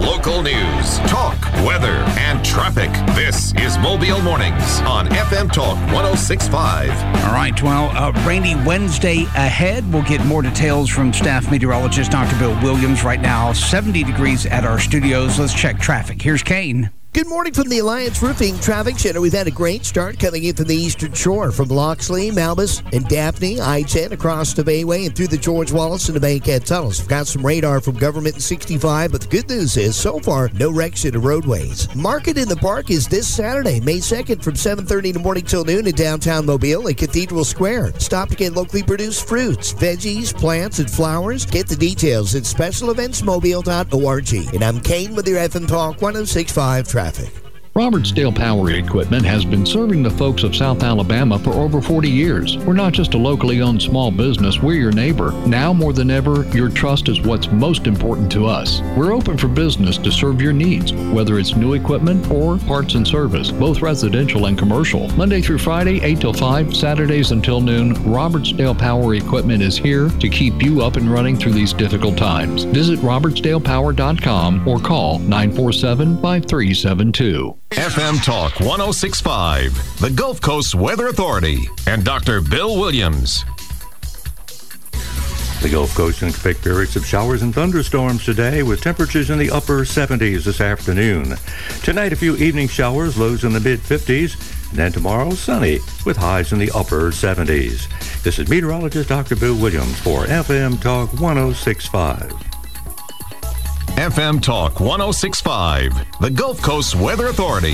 Local news, talk, weather, and traffic. This is Mobile Mornings on FM Talk 106.5. All right, well, a rainy Wednesday ahead. We'll get more details from staff meteorologist Dr. Bill Williams. Right now, 70 degrees at our studios. Let's check traffic. Here's Kane. Good morning from the Alliance Roofing Traffic Center. We've had a great start coming in from the Eastern Shore, from Loxley, Malbus, and Daphne, I-10 across the Bayway and through the George Wallace and the Bankhead tunnels. We've got some radar from Government and 65, but the good news is, so far, no wrecks in the roadways. Market in the Park is this Saturday, May 2nd, from 7:30 in the morning till noon in downtown Mobile at Cathedral Square. Stop to get locally produced fruits, veggies, plants, and flowers. Get the details at specialeventsmobile.org. And I'm Kane with your FM Talk 106.5 traffic. Robertsdale Power Equipment has been serving the folks of South Alabama for over 40 years. We're not just a locally owned small business, we're your neighbor. Now more than ever, your trust is what's most important to us. We're open for business to serve your needs, whether it's new equipment or parts and service, both residential and commercial. Monday through Friday, 8 till 5, Saturdays until noon, Robertsdale Power Equipment is here to keep you up and running through these difficult times. Visit robertsdalepower.com or call 947-5372. FM Talk 106.5, the Gulf Coast Weather Authority, and Dr. Bill Williams. The Gulf Coast can expect periods of showers and thunderstorms today, with temperatures in the upper 70s this afternoon. Tonight, a few evening showers, lows in the mid-50s, and then tomorrow, sunny, with highs in the upper 70s. This is meteorologist Dr. Bill Williams for FM Talk 106.5. FM Talk 106.5, the Gulf Coast Weather Authority.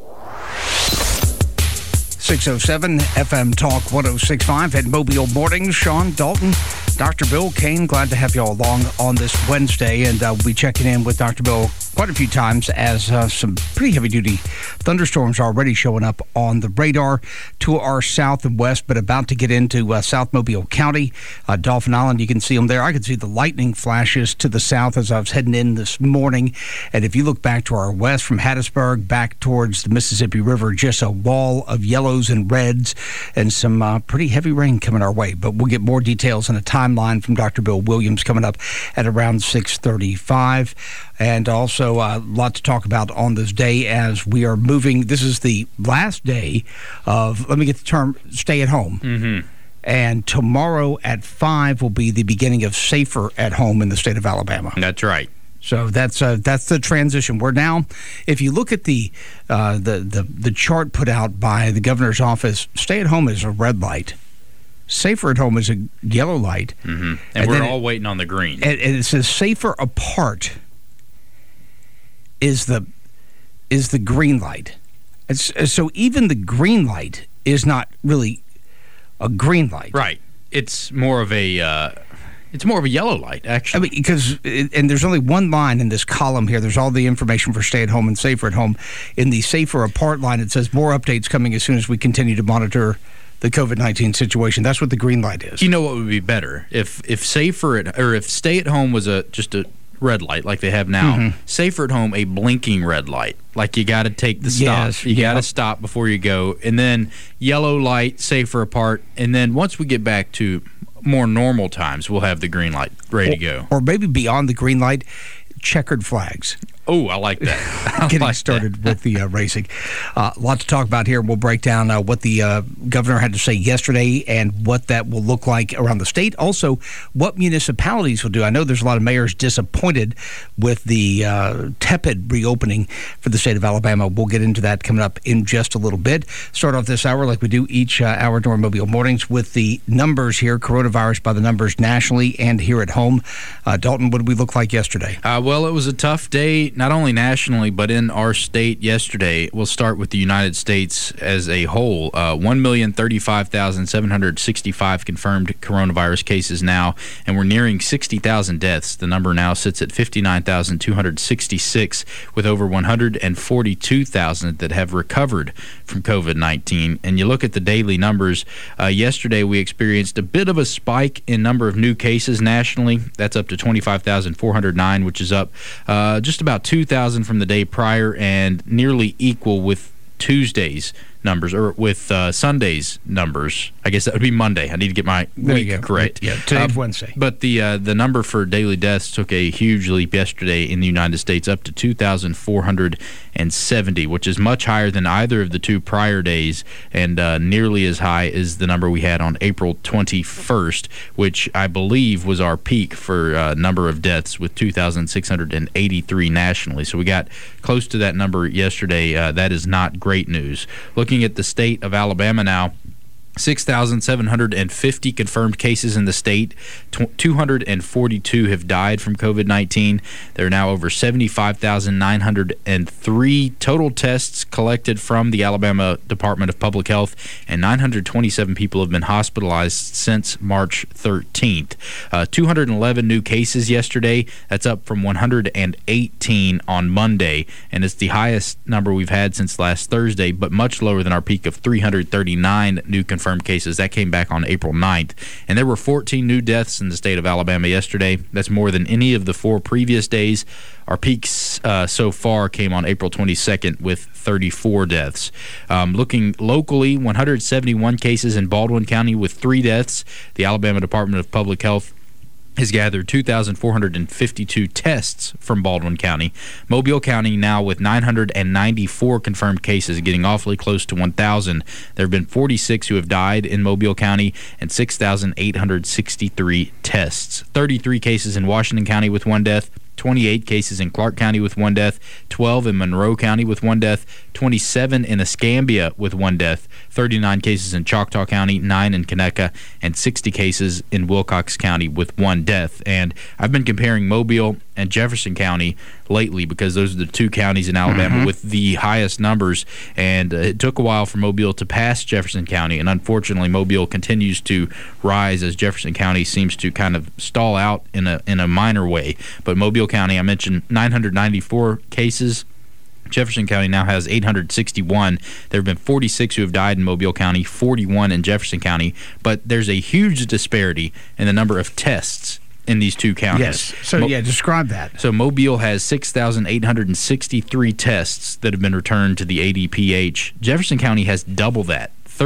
607 FM Talk 106.5 at Mobile Mornings. Sean, Dalton, Dr. Bill, Kane, glad to have you all along on this Wednesday. And we'll be checking in with Dr. Bill quite a few times as some pretty heavy-duty thunderstorms are already showing up on the radar to our south and west, but about to get into South Mobile County. Dauphin Island, you can see them there. I can see the lightning flashes to the south as I was heading in this morning. And if you look back to our west from Hattiesburg back towards the Mississippi River, just a wall of yellows and reds and some pretty heavy rain coming our way. But we'll get more details on a timeline from Dr. Bill Williams coming up at around 6:35. And also a lot to talk about on this day as we are moving. This is the last day of, let me get the term, stay at home. Mm-hmm. And tomorrow at 5 will be the beginning of Safer at Home in the state of Alabama. That's right. So that's the transition. We're now, if you look at the chart put out by the governor's office, stay at home is a red light. Safer at Home is a yellow light. Mm-hmm. And we're all waiting on the green. And it says safer apart is the green light. So even the green light is not really a green light. Right. It's more of a yellow light, actually. I mean, because and there's only one line in this column here. There's all the information for stay at home and safer at home. In the safer apart line, it says more updates coming as soon as we continue to monitor the COVID-19 situation. That's what the green light is. You know what would be better if if stay at home was just a red light like they have now. Mm-hmm. Safer at home, a blinking red light. Like you got to take the stop. Yes, you got to stop before you go. And then yellow light, safer apart. And then once we get back to more normal times, we'll have the green light ready to go. Or maybe beyond the green light, checkered flags. Oh, I like that. Getting started with the racing. A lot to talk about here. We'll break down what the governor had to say yesterday and what that will look like around the state. Also, what municipalities will do. I know there's a lot of mayors disappointed with the tepid reopening for the state of Alabama. We'll get into that coming up in just a little bit. Start off this hour like we do each hour during Mobile Mornings with the numbers here, coronavirus by the numbers nationally and here at home. Dalton, what did we look like yesterday? Well, it was a tough day, not only nationally, but in our state yesterday. We'll start with the United States as a whole. 1,035,765 confirmed coronavirus cases now, and we're nearing 60,000 deaths. The number now sits at 59,266, with over 142,000 that have recovered from COVID-19. And you look at the daily numbers, yesterday we experienced a bit of a spike in number of new cases nationally. That's up to 25,409, which is up just about 2,000 from the day prior and nearly equal with Tuesday's numbers, or with Sunday's numbers. I guess that would be Monday. I need to get my week correct. Yeah, today's Wednesday. But the number for daily deaths took a huge leap yesterday in the United States, up to 2,470, which is much higher than either of the two prior days, and nearly as high as the number we had on April 21st, which I believe was our peak for number of deaths, with 2,683 nationally. So we got close to that number yesterday. That is not great news. Looking at the state of Alabama now, 6,750 confirmed cases in the state. 242 have died from COVID-19. There are now over 75,903 total tests collected from the Alabama Department of Public Health, and 927 people have been hospitalized since March 13th. 211 new cases yesterday. That's up from 118 on Monday, and it's the highest number we've had since last Thursday, but much lower than our peak of 339 new confirmed cases. That came back on April 9th. And there were 14 new deaths in the state of Alabama yesterday. That's more than any of the 4 previous days. Our peaks so far came on April 22nd with 34 deaths. Looking locally, 171 cases in Baldwin County with 3 deaths. The Alabama Department of Public Health has gathered 2,452 tests from Baldwin County. Mobile County now with 994 confirmed cases, getting awfully close to 1,000. There have been 46 who have died in Mobile County and 6,863 tests. 33 cases in Washington County with 1 death. 28 cases in Clark County with 1 death, 12 in Monroe County with 1 death, 27 in Escambia with 1 death, 39 cases in Choctaw County, 9 in Conecuh, and 60 cases in Wilcox County with 1 death. And I've been comparing Mobile and Jefferson County lately because those are the 2 counties in Alabama with the highest numbers, and it took a while for Mobile to pass Jefferson County, and unfortunately Mobile continues to rise as Jefferson County seems to kind of stall out in a minor way. But Mobile County, I mentioned 994 cases. Jefferson County now has 861. There have been 46 who have died in Mobile County, 41 in Jefferson County, but there's a huge disparity in the number of tests in these 2 counties. Yes. So, describe that. So Mobile has 6,863 tests that have been returned to the ADPH. Jefferson County has double that,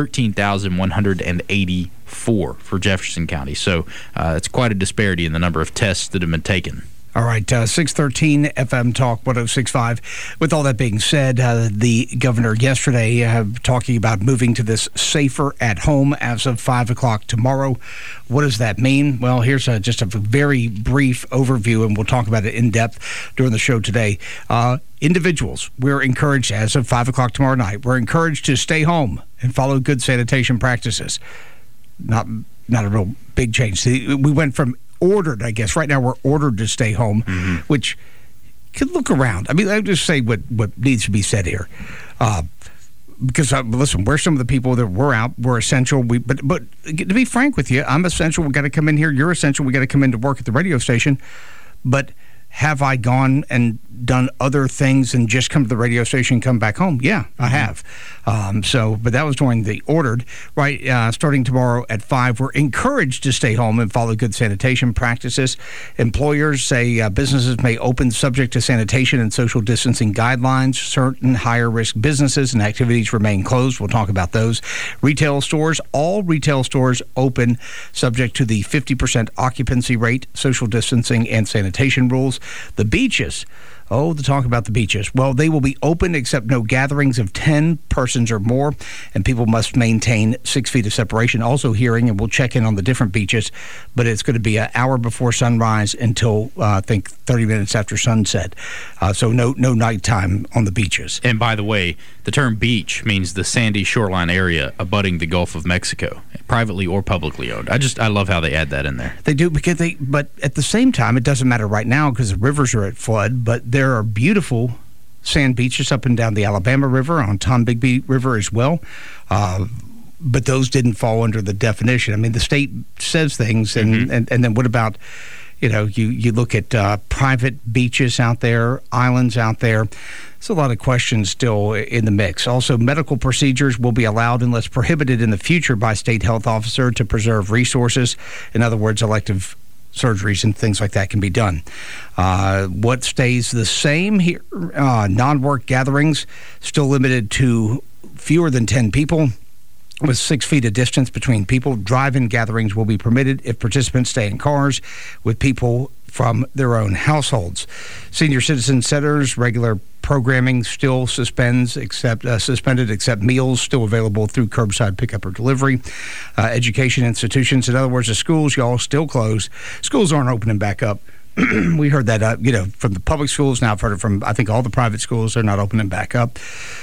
13,184 for Jefferson County. So it's quite a disparity in the number of tests that have been taken. All right, 613 FM Talk 106.5. With all that being said, the governor yesterday talking about moving to this safer at home as of 5 o'clock tomorrow. What does that mean? Well, here's just a very brief overview, and we'll talk about it in depth during the show today. Individuals, we're encouraged as of 5 o'clock tomorrow night, we're encouraged to stay home and follow good sanitation practices. Not a real big change. We went from ordered, I guess. Right now we're ordered to stay home, which could look around. I mean, I'll just say what needs to be said here. Because, listen, we're some of the people that we're out. We're essential. But to be frank with you, I'm essential. We've got to come in here. You're essential. We've got to come in to work at the radio station. But have I gone and done other things and just come to the radio station and come back home? Yeah, I have. But that was during the ordered. Right, starting tomorrow at 5, we're encouraged to stay home and follow good sanitation practices. Employers say businesses may open subject to sanitation and social distancing guidelines. Certain higher-risk businesses and activities remain closed. We'll talk about those. Retail stores, all retail stores open subject to the 50% occupancy rate, social distancing, and sanitation rules. The beaches. Oh, the talk about the beaches. Well, they will be open except no gatherings of 10 persons or more, and people must maintain 6 feet of separation. Also hearing, and we'll check in on the different beaches, but it's going to be an hour before sunrise until, I think, 30 minutes after sunset. So no nighttime on the beaches. And by the way, the term beach means the sandy shoreline area abutting the Gulf of Mexico, privately or publicly owned. I love how they add that in there. They do, but at the same time, it doesn't matter right now because the rivers are at flood, but there are beautiful sand beaches up and down the Alabama River, on Tombigbee River as well. But those didn't fall under the definition. I mean, the state says things, and then what about, you look at private beaches out there, islands out there. There's a lot of questions still in the mix. Also, medical procedures will be allowed unless prohibited in the future by state health officer to preserve resources. In other words, elective surgeries and things like that can be done. What stays the same here? Non-work gatherings still limited to fewer than 10 people with 6 feet of distance between people. Drive-in gatherings will be permitted if participants stay in cars with people from their own households. Senior citizen centers, regular programming still suspended except meals still available through curbside pickup or delivery. Education institutions, in other words, the schools, y'all, still closed. Schools aren't opening back up. We heard that, from the public schools. Now I've heard it from, I think, all the private schools. They're not opening back up.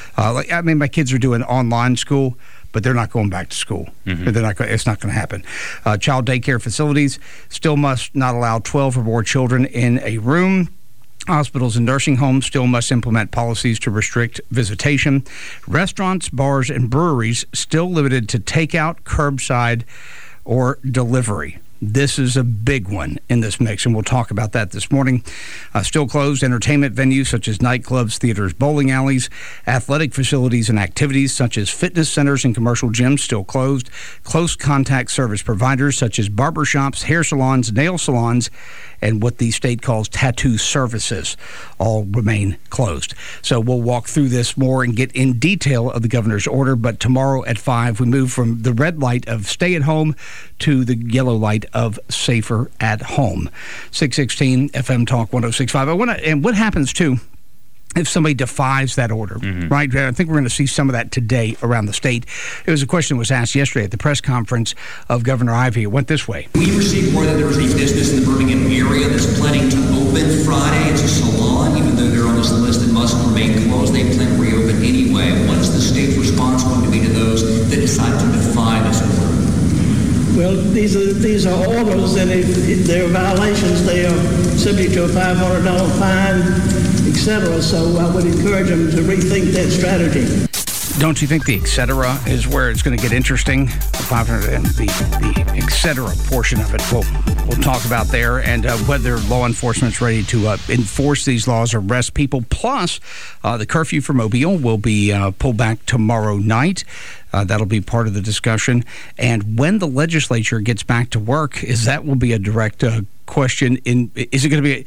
My kids are doing online school, but they're not going back to school. Mm-hmm. It's not going to happen. Child daycare facilities still must not allow 12 or more children in a room. Hospitals and nursing homes still must implement policies to restrict visitation. Restaurants, bars, and breweries still limited to takeout, curbside, or delivery. This is a big one in this mix, and we'll talk about that this morning. Still closed entertainment venues such as nightclubs, theaters, bowling alleys, athletic facilities and activities such as fitness centers and commercial gyms still closed. Close contact service providers such as barbershops, hair salons, nail salons, and what the state calls tattoo services all remain closed. So we'll walk through this more and get in detail of the governor's order. But tomorrow at 5, we move from the red light of stay at home to the yellow light of safer at home. 616 FM Talk 106.5. And what happens, too, if somebody defies that order, right? I think we're going to see some of that today around the state. It was a question that was asked yesterday at the press conference of Governor Ivey. It went this way. We received word that there was a business in the Birmingham area that's planning to open Friday. It's a salon, even though they're on this list that must remain closed. They plan to reopen anyway. What is the state's response going to be to those that decide to defy this order? Well, these are orders, and if there are violations, they are subject to a $500 fine, etc. So I would encourage them to rethink that strategy. Don't you think the et cetera is where it's going to get interesting? The 500 and the et cetera portion of it. We'll talk about there, and whether law enforcement's ready to enforce these laws or arrest people. Plus, the curfew for Mobile will be pulled back tomorrow night. That'll be part of the discussion. And when the legislature gets back to work, that will be a direct question. Is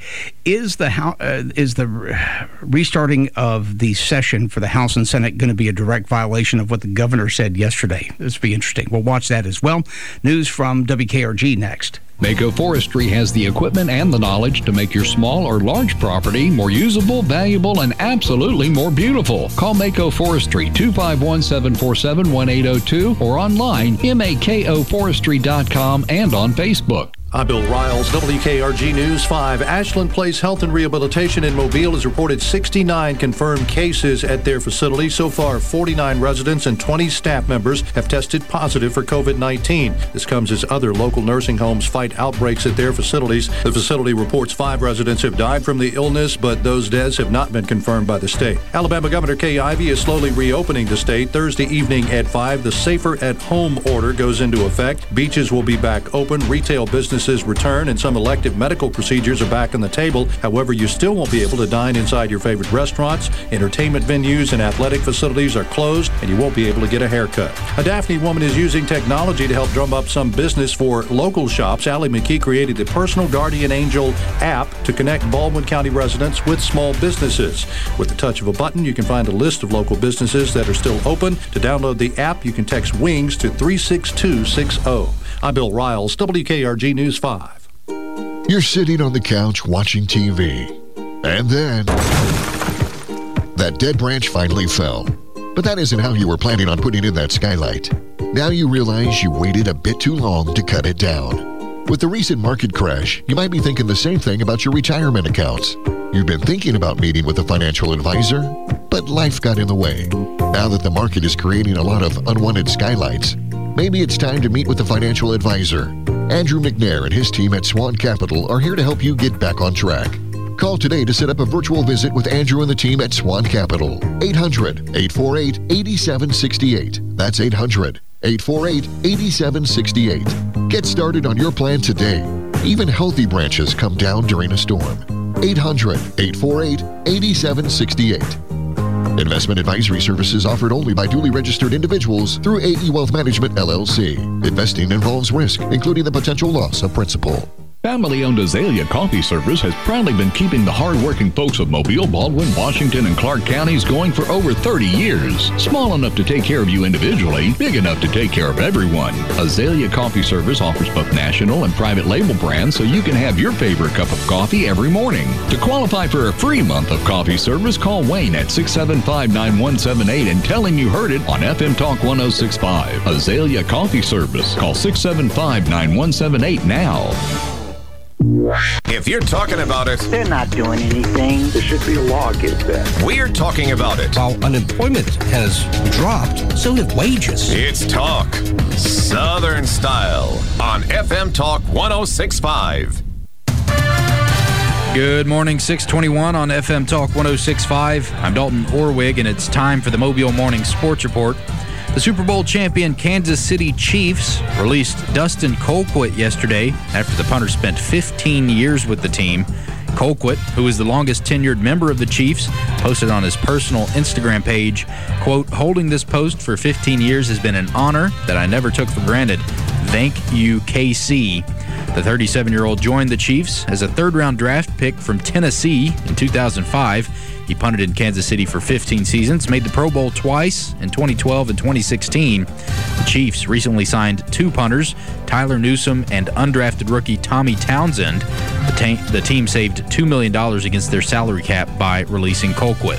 the restarting of the session for the House and Senate going to be a direct violation of what the governor said yesterday? This will be interesting. We'll watch that as well. News from WKRG next. Mako Forestry has the equipment and the knowledge to make your small or large property more usable, valuable, and absolutely more beautiful. Call Mako Forestry 251-747-1802 or online makoforestry.com and on Facebook. I'm Bill Riles, WKRG News 5. Ashland Place Health and Rehabilitation in Mobile has reported 69 confirmed cases at their facility. So far, 49 residents and 20 staff members have tested positive for COVID-19. This comes as other local nursing homes fight outbreaks at their facilities. The facility reports 5 residents have died from the illness, but those deaths have not been confirmed by the state. Alabama Governor Kay Ivey is slowly reopening the state. Thursday evening at 5, the Safer at Home order goes into effect. Beaches will be back open. Retail businesses return, and some elective medical procedures are back on the table. However, you still won't be able to dine inside your favorite restaurants. Entertainment venues and athletic facilities are closed, and you won't be able to get a haircut. A Daphne woman is using technology to help drum up some business for local shops. Allie McKee created the Personal Guardian Angel app to connect Baldwin County residents with small businesses. With the touch of a button, you can find a list of local businesses that are still open. To download the app, you can text WINGS to 36260. I'm Bill Riles, WKRG News 5. You're sitting on the couch watching TV, and then that dead branch finally fell. But that isn't how you were planning on putting in that skylight. Now you realize you waited a bit too long to cut it down. With the recent market crash, you might be thinking the same thing about your retirement accounts. You've been thinking about meeting with a financial advisor, but life got in the way. Now that the market is creating a lot of unwanted skylights, maybe it's time to meet with a financial advisor. Andrew McNair and his team at Swan Capital are here to help you get back on track. Call today to set up a virtual visit with Andrew and the team at Swan Capital. 800-848-8768. That's 800-848-8768. Get started on your plan today. Even healthy branches come down during a storm. 800-848-8768. Investment advisory services offered only by duly registered individuals through AE Wealth Management, LLC. Investing involves risk, including the potential loss of principal. Family-owned Azalea Coffee Service has proudly been keeping the hard-working folks of Mobile, Baldwin, Washington, and Clark counties going for over 30 years. Small enough to take care of you individually, big enough to take care of everyone. Azalea Coffee Service offers both national and private label brands so you can have your favorite cup of coffee every morning. To qualify for a free month of coffee service, call Wayne at 675-9178 and tell him you heard it on FM Talk 1065. Azalea Coffee Service. Call 675-9178 now. If you're talking about it, they're not doing anything. There should be a law against that. We're talking about it. While unemployment has dropped, so have wages. It's Talk Southern Style on FM Talk 1065. Good morning, 621 on FM Talk 1065. I'm Dalton Orwig, and it's time for the Mobile Morning Sports Report. The Super Bowl champion Kansas City Chiefs released Dustin Colquitt yesterday after the punter spent 15 years with the team. Colquitt, who is the longest tenured member of the Chiefs, posted on his personal Instagram page, quote, "Holding this post for 15 years has been an honor that I never took for granted. Thank you, KC." The 37-year-old joined the Chiefs as a third-round draft pick from Tennessee in 2005. He punted in Kansas City for 15 seasons, made the Pro Bowl twice in 2012 and 2016. The Chiefs recently signed two punters, Tyler Newsome and undrafted rookie Tommy Townsend. The team saved $2 million against their salary cap by releasing Colquitt.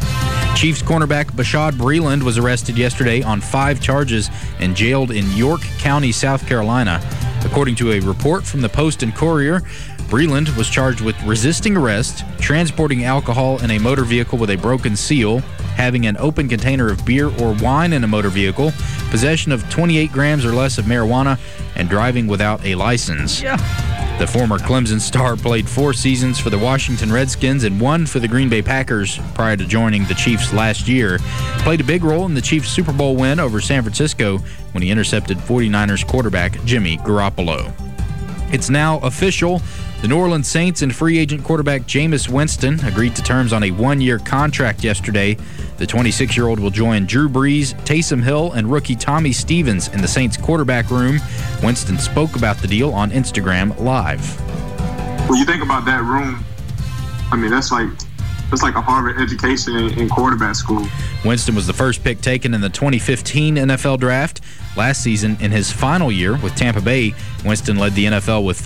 Chiefs cornerback Bashad Breeland was arrested yesterday on 5 charges and jailed in York County, South Carolina. According to a report from the Post and Courier, Breeland was charged with resisting arrest, transporting alcohol in a motor vehicle with a broken seal, having an open container of beer or wine in a motor vehicle, possession of 28 grams or less of marijuana, and driving without a license. Yeah. The former Clemson star played 4 seasons for the Washington Redskins and 1 for the Green Bay Packers prior to joining the Chiefs last year. Played a big role in the Chiefs' Super Bowl win over San Francisco when he intercepted 49ers quarterback Jimmy Garoppolo. It's now official. The New Orleans Saints and free agent quarterback Jameis Winston agreed to terms on a 1-year contract yesterday. The 26-year-old will join Drew Brees, Taysom Hill, and rookie Tommy Stevens in the Saints quarterback room. Winston spoke about the deal on Instagram Live. When you think about that room, I mean, that's like a Harvard education in quarterback school. Winston was the first pick taken in the 2015 NFL Draft. Last season, in his final year with Tampa Bay, Winston led the NFL with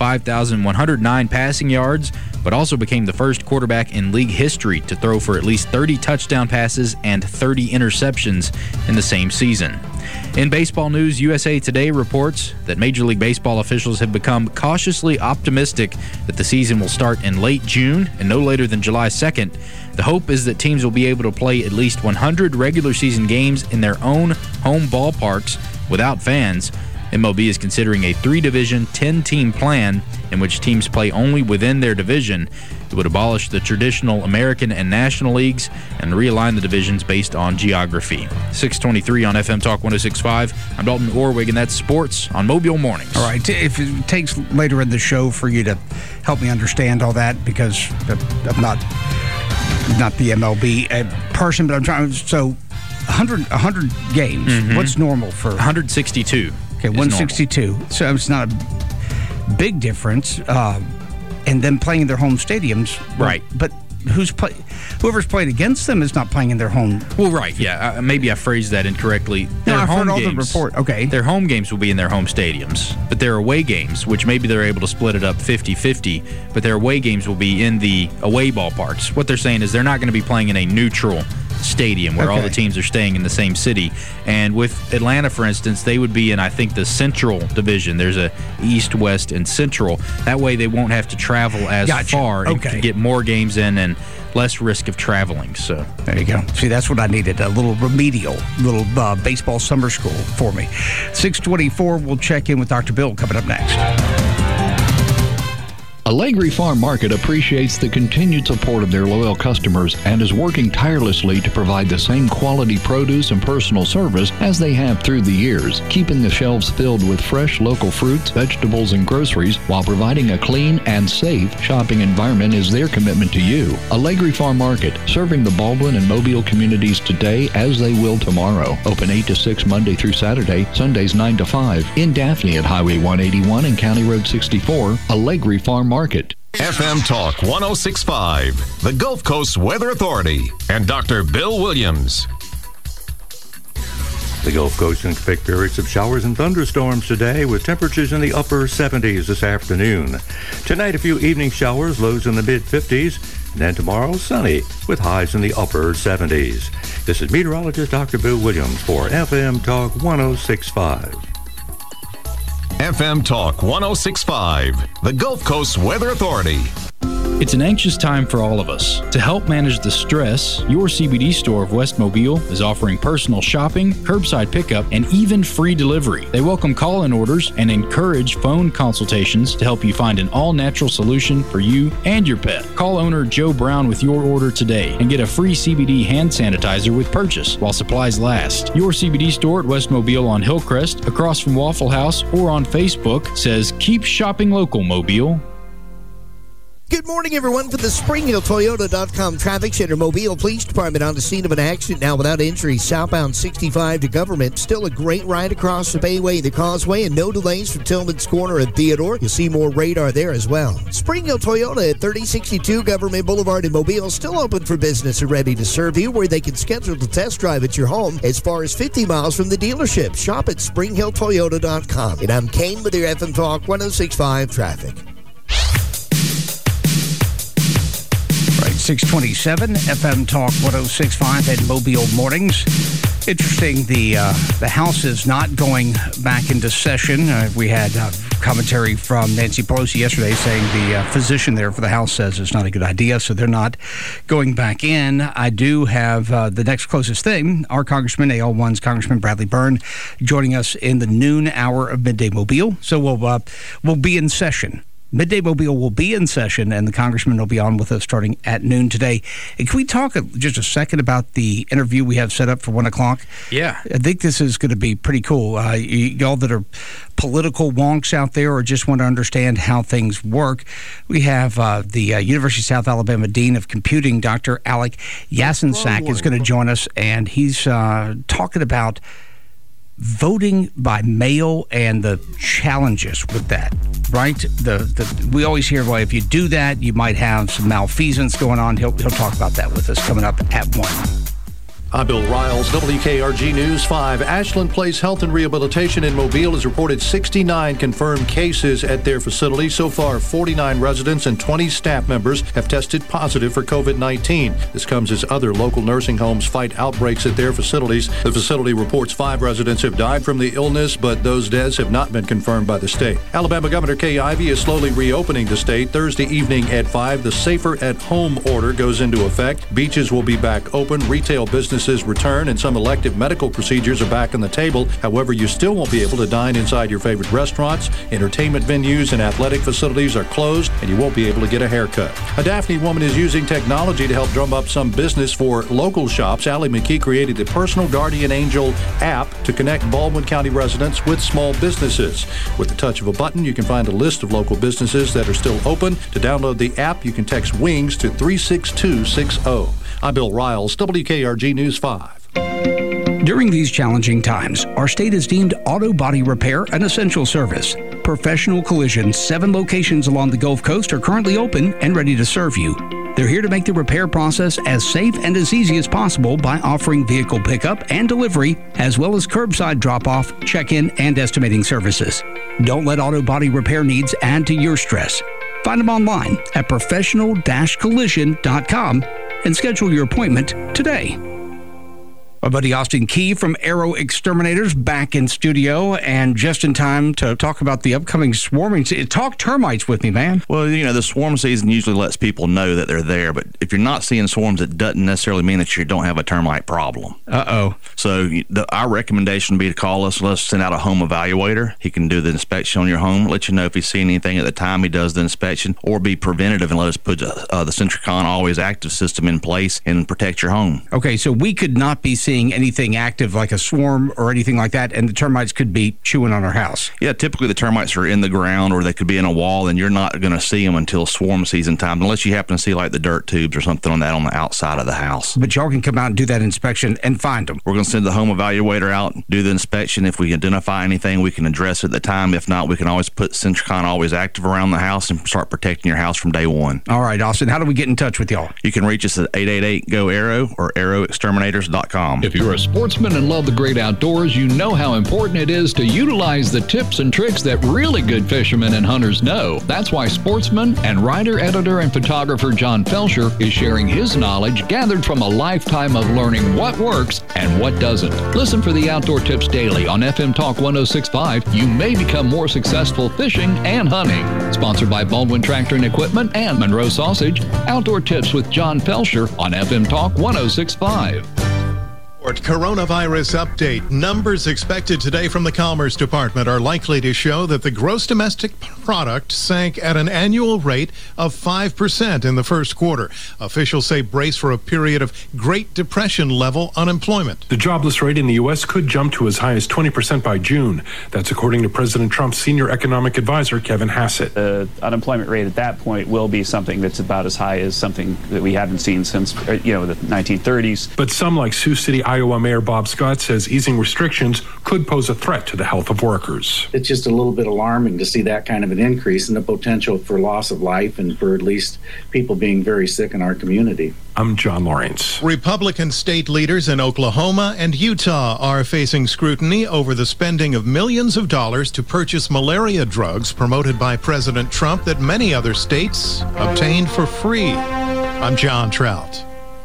5,109 passing yards, but also became the first quarterback in league history to throw for at least 30 touchdown passes and 30 interceptions in the same season. In baseball news, USA Today reports that Major League Baseball officials have become cautiously optimistic that the season will start in late June and no later than July 2nd. The hope is that teams will be able to play at least 100 regular season games in their own home ballparks without fans. MLB is considering a 3-division, 10-team plan in which teams play only within their division. It would abolish the traditional American and National Leagues and realign the divisions based on geography. 623 on FM Talk 1065. I'm Dalton Orwig, and that's sports on Mobile Mornings. All right. If it takes later in the show for you to help me understand all that, because I'm not the MLB person, but I'm trying. So 100 games. Mm-hmm. What's normal for 162? Okay, 162. Normal. So it's not a big difference. And then playing in their home stadiums, right? But whoever's playing against them is not playing in their home. Well, right, yeah. Maybe I phrased that incorrectly. I've heard all the report. Okay, their home games will be in their home stadiums, but their away games, which maybe they're able to split it up 50-50, but their away games will be in the away ballparks. What they're saying is they're not going to be playing in a neutral stadium where all the teams are staying in the same city. And with Atlanta, for instance, they would be in, I think, the Central Division. There's a East, West, and Central. That way they won't have to travel as far and can get more games in and less risk of traveling. So there you go. See, that's what I needed, a little remedial, little baseball summer school for me. 624, we'll check in with Dr. Bill coming up next. Allegri Farm Market appreciates the continued support of their loyal customers and is working tirelessly to provide the same quality produce and personal service as they have through the years, keeping the shelves filled with fresh local fruits, vegetables, and groceries while providing a clean and safe shopping environment is their commitment to you. Allegri Farm Market, serving the Baldwin and Mobile communities today as they will tomorrow. Open 8 to 6 Monday through Saturday, Sundays 9 to 5. In Daphne at Highway 181 and County Road 64, Allegri Farm Market. FM Talk 106.5, the Gulf Coast Weather Authority, and Dr. Bill Williams. The Gulf Coast can expect periods of showers and thunderstorms today with temperatures in the upper 70s this afternoon. Tonight, a few evening showers, lows in the mid-50s. And then tomorrow, sunny with highs in the upper 70s. This is meteorologist Dr. Bill Williams for FM Talk 106.5. FM Talk 106.5, the Gulf Coast Weather Authority. It's an anxious time for all of us. To help manage the stress, your CBD store of West Mobile is offering personal shopping, curbside pickup, and even free delivery. They welcome call-in orders and encourage phone consultations to help you find an all-natural solution for you and your pet. Call owner Joe Brown with your order today and get a free CBD hand sanitizer with purchase while supplies last. Your CBD store at West Mobile on Hillcrest, across from Waffle House, or on Facebook says, "Keep shopping local, Mobile." Good morning, everyone. For the SpringHillToyota.com Traffic Center, Mobile Police Department on the scene of an accident now without injury. Southbound 65 to Government. Still a great ride across the Bayway, the Causeway, and no delays from Tillman's Corner and Theodore. You'll see more radar there as well. Spring Hill Toyota at 3062 Government Boulevard in Mobile, still open for business and ready to serve you, where they can schedule the test drive at your home as far as 50 miles from the dealership. Shop at SpringHillToyota.com. And I'm Kane with your FM Talk 106.5 Traffic. 627 FM Talk 106.5 at Mobile Mornings. Interesting, the House is not going back into session. We had commentary from Nancy Pelosi yesterday saying the physician there for the House says it's not a good idea, so they're not going back in. I do have the next closest thing, our Congressman, AL1's Congressman Bradley Byrne, joining us in the noon hour of Midday Mobile. So we'll be in session. Midday Mobile will be in session, and the Congressman will be on with us starting at noon today. And can we talk just a second about the interview we have set up for 1 o'clock? Yeah. I think this is going to be pretty cool. Y'all that are political wonks out there or just want to understand how things work, we have the University of South Alabama Dean of Computing, Dr. Alec Yasinsak, is going to join us, and he's talking about voting by mail and the challenges with that, right? We always hear, well, if you do that, you might have some malfeasance going on. He'll talk about that with us coming up at 1. I'm Bill Riles, WKRG News 5. Ashland Place Health and Rehabilitation in Mobile has reported 69 confirmed cases at their facility. So far, 49 residents and 20 staff members have tested positive for COVID-19. This comes as other local nursing homes fight outbreaks at their facilities. The facility reports 5 residents have died from the illness, but those deaths have not been confirmed by the state. Alabama Governor Kay Ivey is slowly reopening the state. Thursday evening at 5, the Safer at Home order goes into effect. Beaches will be back open. Retail businesses return, and some elective medical procedures are back on the table. However, you still won't be able to dine inside your favorite restaurants. Entertainment venues and athletic facilities are closed, and you won't be able to get a haircut. A Daphne woman is using technology to help drum up some business for local shops. Allie McKee created the Personal Guardian Angel app to connect Baldwin County residents with small businesses. With the touch of a button, you can find a list of local businesses that are still open. To download the app, you can text WINGS to 36260. I'm Bill Riles, WKRG News 5. During these challenging times, our state has deemed auto body repair an essential service. Professional Collision, 7 locations along the Gulf Coast are currently open and ready to serve you. They're here to make the repair process as safe and as easy as possible by offering vehicle pickup and delivery, as well as curbside drop-off, check-in, and estimating services. Don't let auto body repair needs add to your stress. Find them online at professional-collision.com and schedule your appointment today. My buddy Austin Key from Arrow Exterminators back in studio, and just in time to talk about the upcoming swarming season. Talk termites with me, man. Well, the swarm season usually lets people know that they're there, but if you're not seeing swarms, it doesn't necessarily mean that you don't have a termite problem. Uh-oh. So our recommendation would be to call us. Let's send out a home evaluator. He can do the inspection on your home, let you know if he's seen anything at the time he does the inspection, or be preventative and let us put the Sentricon Always Active system in place and protect your home. Okay, so we could not be seeing anything active like a swarm or anything like that, and the termites could be chewing on our house. Yeah, typically the termites are in the ground or they could be in a wall, and you're not going to see them until swarm season time, unless you happen to see like the dirt tubes or something on that on the outside of the house. But y'all can come out and do that inspection and find them. We're going to send the home evaluator out, do the inspection. If we identify anything, we can address it at the time. If not, we can always put Sentricon Always Active around the house and start protecting your house from day one. All right, Austin, how do we get in touch with y'all? You can reach us at 888-GO-ARROW or arrowexterminators.com. If you're a sportsman and love the great outdoors, you know how important it is to utilize the tips and tricks that really good fishermen and hunters know. That's why sportsman and writer, editor, and photographer John Felsher is sharing his knowledge gathered from a lifetime of learning what works and what doesn't. Listen for the Outdoor Tips Daily on FM Talk 106.5. You may become more successful fishing and hunting. Sponsored by Baldwin Tractor and Equipment and Monroe Sausage. Outdoor Tips with John Felsher on FM Talk 106.5. Coronavirus update. Numbers expected today from the Commerce Department are likely to show that the gross domestic product sank at an annual rate of 5% in the first quarter. Officials say brace for a period of Great Depression level unemployment. The jobless rate in the U.S. could jump to as high as 20% by June. That's according to President Trump's senior economic advisor, Kevin Hassett. The unemployment rate at that point will be something that's about as high as something that we haven't seen since, the 1930s. But some, like Sioux City, Iowa Mayor Bob Scott, says easing restrictions could pose a threat to the health of workers. It's just a little bit alarming to see that kind of an increase and the potential for loss of life and for at least people being very sick in our community. I'm John Lawrence. Republican state leaders in Oklahoma and Utah are facing scrutiny over the spending of millions of dollars to purchase malaria drugs promoted by President Trump that many other states obtained for free. I'm John Trout.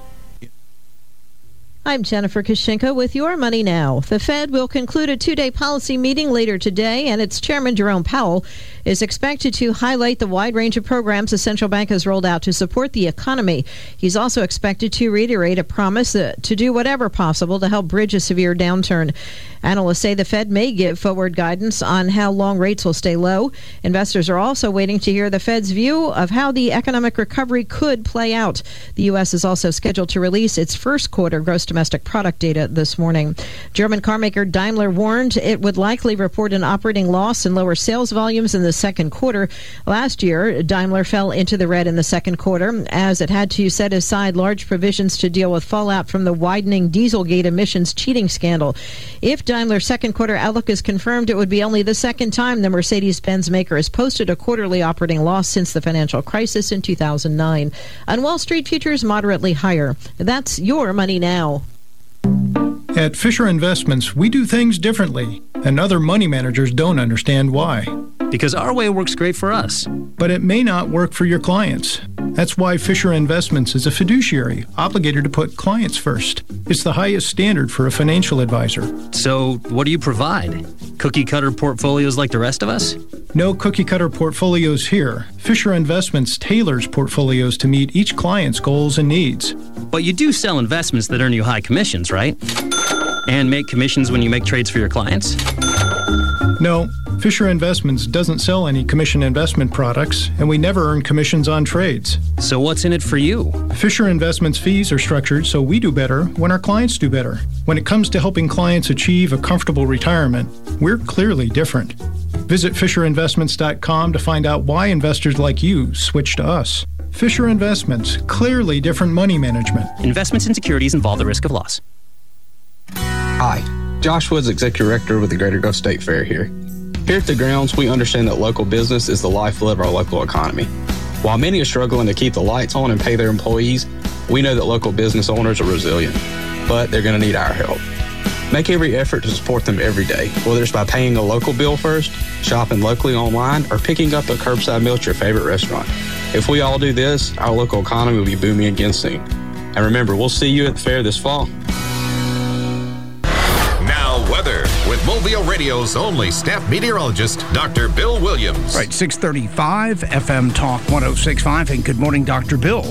I'm Jennifer Kushinka with Your Money Now. The Fed will conclude a two-day policy meeting later today, and its chairman, Jerome Powell, is expected to highlight the wide range of programs the central bank has rolled out to support the economy. He's also expected to reiterate a promise to do whatever possible to help bridge a severe downturn. Analysts say the Fed may give forward guidance on how long rates will stay low. Investors are also waiting to hear the Fed's view of how the economic recovery could play out. The U.S. is also scheduled to release its first quarter gross domestic product data this morning. German carmaker Daimler warned it would likely report an operating loss and lower sales volumes in the second quarter. Last year, Daimler fell into the red in the second quarter as it had to set aside large provisions to deal with fallout from the widening Dieselgate emissions cheating scandal. If Daimler's second quarter outlook is confirmed, it would be only the second time the Mercedes-Benz maker has posted a quarterly operating loss since the financial crisis in 2009. On Wall Street, futures moderately higher. That's Your Money Now. At Fisher Investments, we do things differently, and other money managers don't understand why. Because our way works great for us. But it may not work for your clients. That's why Fisher Investments is a fiduciary, obligated to put clients first. It's the highest standard for a financial advisor. So, what do you provide? Cookie-cutter portfolios like the rest of us? No cookie-cutter portfolios here. Fisher Investments tailors portfolios to meet each client's goals and needs. But you do sell investments that earn you high commissions, right? And make commissions when you make trades for your clients? No, Fisher Investments doesn't sell any commission investment products, and we never earn commissions on trades. So what's in it for you? Fisher Investments fees are structured so we do better when our clients do better. When it comes to helping clients achieve a comfortable retirement, we're clearly different. Visit FisherInvestments.com to find out why investors like you switch to us. Fisher Investments, clearly different money management. Investments in securities involve the risk of loss. Hi, Josh Woods, Executive Director with the Greater Gulf State Fair here. Here at the grounds, we understand that local business is the lifeblood of our local economy. While many are struggling to keep the lights on and pay their employees, we know that local business owners are resilient, but they're going to need our help. Make every effort to support them every day, whether it's by paying a local bill first, shopping locally online, or picking up a curbside meal at your favorite restaurant. If we all do this, our local economy will be booming again soon. And remember, we'll see you at the fair this fall. with Mobile Radio's only staff meteorologist, Dr. Bill Williams. Right, 635 FM Talk 106.5, and good morning, Dr. Bill.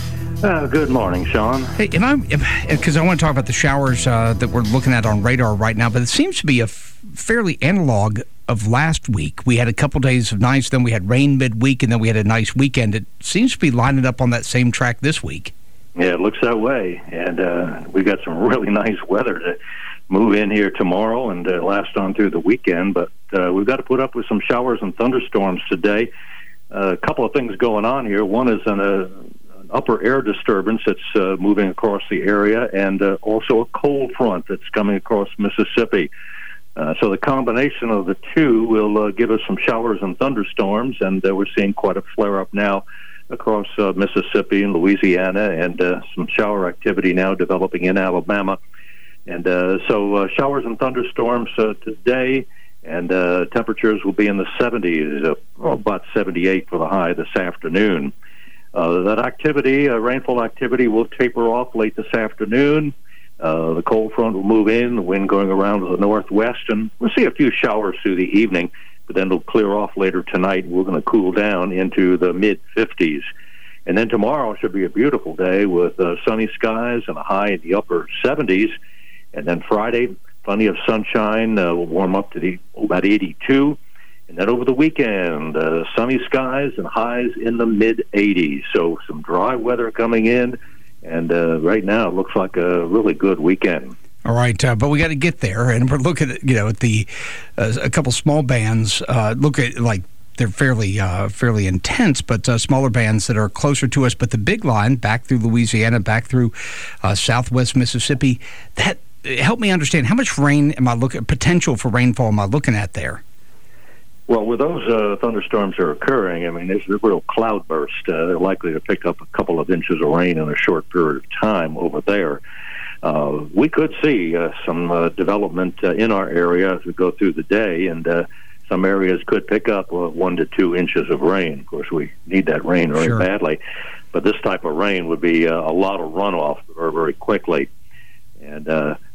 Good morning, Sean. Hey, because I want to talk about the showers that we're looking at on radar right now, but it seems to be a fairly analog of last week. We had a couple days of nice, then we had rain midweek, and then we had a nice weekend. It seems to be lining up on that same track this week. Yeah, it looks that way, and we got some really nice weather to move in here tomorrow and last on through the weekend, but we've got to put up with some showers and thunderstorms today. A couple of things going on here. One is an upper air disturbance that's moving across the area, and also a cold front that's coming across Mississippi. So the combination of the two will give us some showers and thunderstorms, and we're seeing quite a flare-up now across Mississippi and Louisiana, and some shower activity now developing in Alabama. And so showers and thunderstorms today, and temperatures will be in the 70s, about 78 for the high this afternoon. That activity, rainfall activity, will taper off late this afternoon. The cold front will move in, the wind going around to the northwest, and we'll see a few showers through the evening, but then it'll clear off later tonight. We're going to cool down into the mid-50s. And then tomorrow should be a beautiful day with sunny skies and a high in the upper 70s. And then Friday, plenty of sunshine, will warm up to about 82. And then over the weekend, sunny skies and highs in the mid-80s. So some dry weather coming in, and right now it looks like a really good weekend. All right, but we got to get there, and we're looking at at the a couple small bands. Look at like they're fairly intense, but smaller bands that are closer to us. But the big line back through Louisiana, back through southwest Mississippi, that help me understand how much rain potential for rainfall am I looking at there? Well, where those thunderstorms are occurring, I mean, there's a real cloudburst. They're likely to pick up a couple of inches of rain in a short period of time over there. We could see some development in our area as we go through the day, and some areas could pick up 1 to 2 inches of rain. Of course, we need that rain very badly, but this type of rain would be a lot of runoff very quickly. And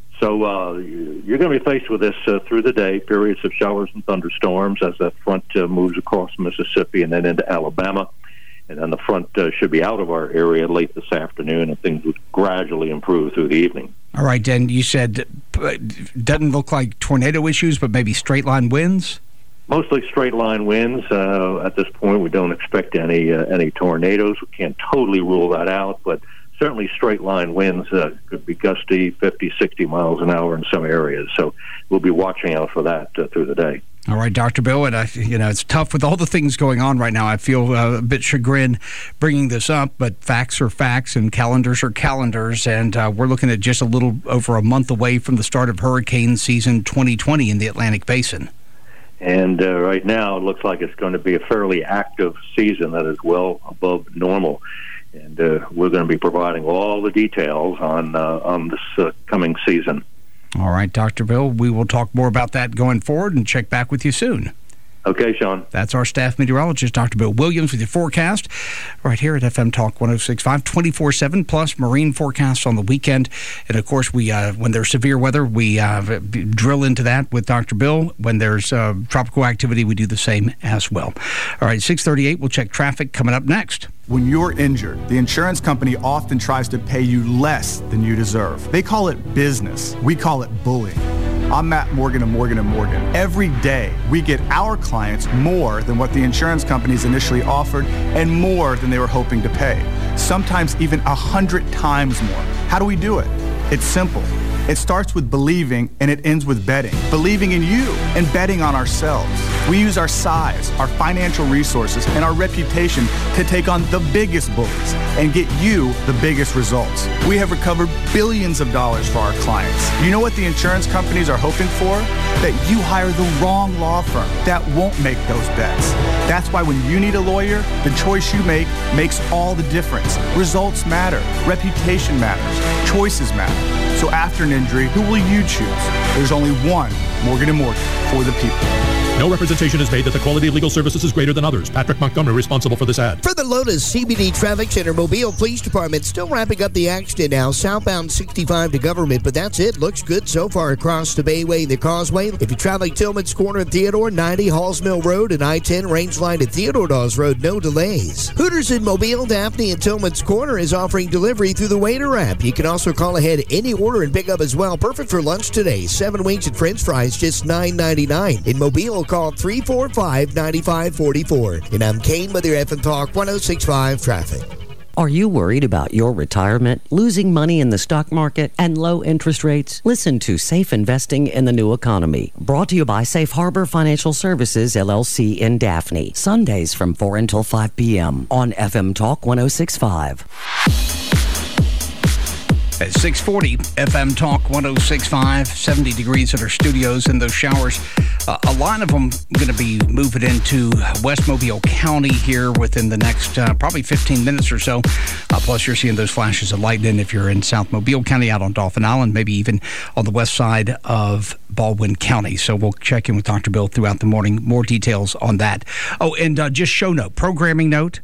so you're going to be faced with this through the day, periods of showers and thunderstorms as that front moves across Mississippi and then into Alabama. And then the front should be out of our area late this afternoon, and things would gradually improve through the evening. All right, and you said doesn't look like tornado issues, but maybe straight-line winds? Mostly straight-line winds. At this point, we don't expect any tornadoes. We can't totally rule that out, but certainly straight-line winds could be gusty, 50, 60 miles an hour in some areas. So we'll be watching out for that through the day. All right, Dr. Bill, and it's tough with all the things going on right now. I feel a bit chagrined bringing this up, but facts are facts and calendars are calendars, and we're looking at just a little over a month away from the start of hurricane season 2020 in the Atlantic Basin. And right now it looks like it's going to be a fairly active season that is well above normal. And we're going to be providing all the details on this coming season. All right, Dr. Bill, we will talk more about that going forward and check back with you soon. Okay, Sean. That's our staff meteorologist, Dr. Bill Williams, with your forecast right here at FM Talk 106.5, 24/7, plus marine forecasts on the weekend. And, of course, we when there's severe weather, we drill into that with Dr. Bill. When there's tropical activity, we do the same as well. All right, 6:38, we'll check traffic coming up next. When you're injured, the insurance company often tries to pay you less than you deserve. They call it business. We call it bullying. I'm Matt Morgan of Morgan & Morgan. Every day, we get our clients more than what the insurance companies initially offered and more than they were hoping to pay. Sometimes even 100 times more. How do we do it? It's simple. It starts with believing, and it ends with betting. Believing in you and betting on ourselves. We use our size, our financial resources, and our reputation to take on the biggest bullies and get you the biggest results. We have recovered billions of dollars for our clients. You know what the insurance companies are hoping for? That you hire the wrong law firm that won't make those bets. That's why when you need a lawyer, the choice you make makes all the difference. Results matter. Reputation matters. Choices matter. So after an injury, who will you choose? There's only one Morgan & Morgan for the people. No representation is made that the quality of legal services is greater than others. Patrick Montgomery responsible for this ad. For the Lotus CBD Traffic Center, Mobile Police Department still wrapping up the accident now. Southbound 65 to Government, but that's it. Looks good so far across the Bayway and the Causeway. If you're traveling Tillman's Corner and Theodore, 90 Halls Mill Road and I-10 Range Line at Theodore Dawes Road, no delays. Hooters in Mobile, Daphne, and Tillman's Corner is offering delivery through the Waiter app. You can also call ahead any order and pick up as well. Perfect for lunch today. 7 wings and French fries, just $9.99. In Mobile, call 345-9544. And I'm Kane with your FM Talk 106.5 Traffic. Are you worried about your retirement, losing money in the stock market, and low interest rates? Listen to Safe Investing in the New Economy. Brought to you by Safe Harbor Financial Services, LLC in Daphne. Sundays from 4 until 5 p.m. on FM Talk 106.5. At 640 FM Talk 106.5, 70 degrees at our studios in those showers. A lot of them going to be moving into West Mobile County here within the next probably 15 minutes or so. Plus, you're seeing those flashes of lightning if you're in South Mobile County, out on Dauphin Island, maybe even on the west side of Baldwin County. So we'll check in with Dr. Bill throughout the morning. More details on that. Oh, and just show note, programming note.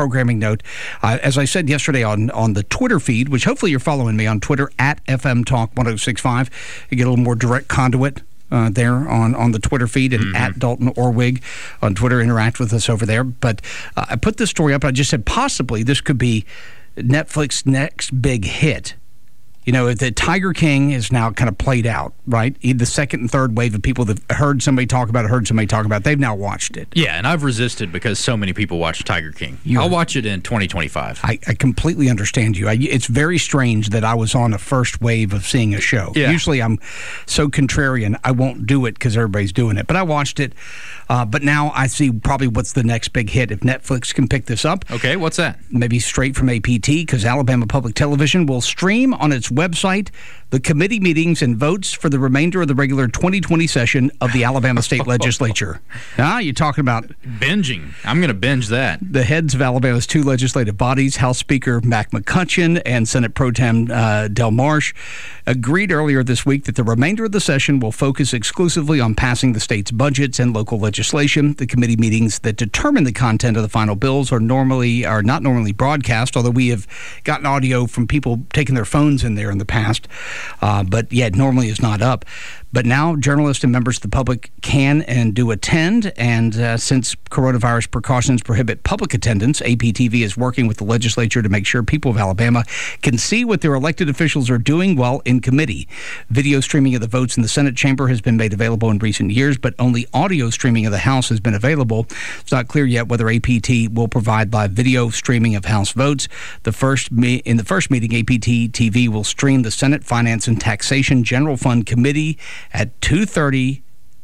As I said yesterday on the Twitter feed, which hopefully you're following me on Twitter at FM Talk 106.5. You get a little more direct conduit there on the Twitter feed, and at Dalton Orwig on Twitter. Interact with us over there. But I put this story up. I just said possibly this could be Netflix's next big hit. You know, the Tiger King is now kind of played out, right? The second and third wave of people that heard somebody talk about it, they've now watched it. Yeah, and I've resisted because so many people watch Tiger King. I'll watch it in 2025. I completely understand you. It's very strange that I was on a first wave of seeing a show. Yeah. Usually I'm so contrarian, I won't do it because everybody's doing it. But I watched it. But now I see probably what's the next big hit if Netflix can pick this up. Okay, what's that? Maybe straight from APT, because Alabama Public Television will stream on its website the committee meetings and votes for the remainder of the regular 2020 session of the Alabama State Legislature. Now you're talking about binging. I'm going to binge that. The heads of Alabama's two legislative bodies, House Speaker Mac McCutcheon and Senate Pro Tem Del Marsh, agreed earlier this week that the remainder of the session will focus exclusively on passing the state's budgets and local legislation. The committee meetings that determine the content of the final bills are not normally broadcast, although we have gotten audio from people taking their phones in there in the past. But yet normally is not up. But now journalists and members of the public can and do attend. And since coronavirus precautions prohibit public attendance, APTV is working with the legislature to make sure people of Alabama can see what their elected officials are doing while in committee. Video streaming of the votes in the Senate chamber has been made available in recent years, but only audio streaming of the House has been available. It's not clear yet whether APT will provide live video streaming of House votes. In the first meeting, APT TV will stream the Senate Finance and Taxation General Fund Committee at 2:30.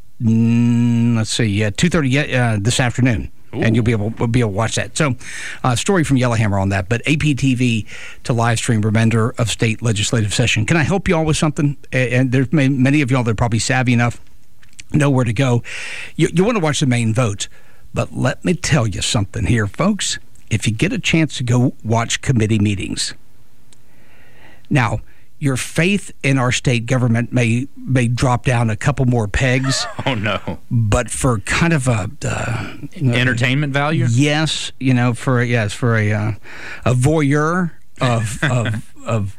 2:30 this afternoon. Ooh. And you'll be able to watch that. So, story from Yellowhammer on that. But APTV to live stream remainder of state legislative session. Can I help you all with something? And there's many of y'all that are probably savvy enough, know where to go. You want to watch the main votes, but let me tell you something here, folks. If you get a chance to go watch committee meetings, now, your faith in our state government may drop down a couple more pegs. Oh, no. But for kind of a... entertainment value? Yes. For a voyeur of